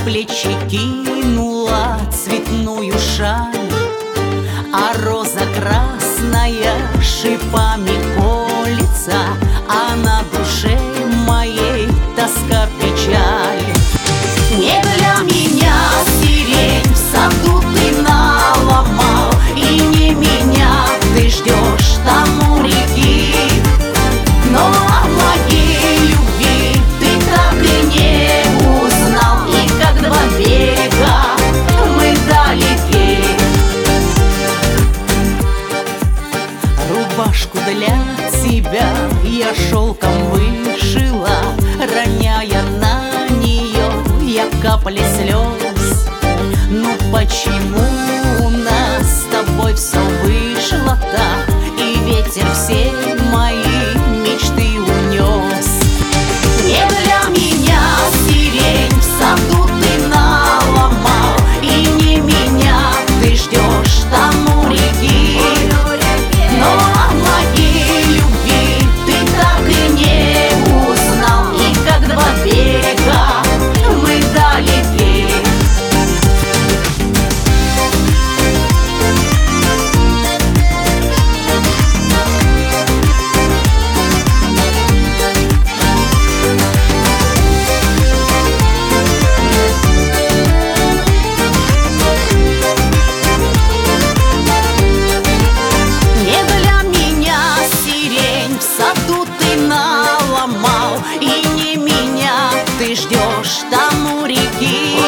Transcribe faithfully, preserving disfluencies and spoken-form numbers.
плечи кинула цветную шаль, а роза красная шипами колется, а на душе моей тоска, печаль. Не для меня сирень в саду ты наломал, и не меня ты ждешь там у реки, но о моей любви ты так и не узнал, и как два берега мы далеки. Рубашку для тебя я шелком вышила, роняя на нее я капли слез. Ну почему у нас с тобой все вышло так, и ветер все мои мечты унес? Не для меня сирень в саду ты наломал, и не меня ты ждешь там у реки, но о моей любви ты так и не узнал, и как два берега мы далеки. И не меня ты ждешь там у реки,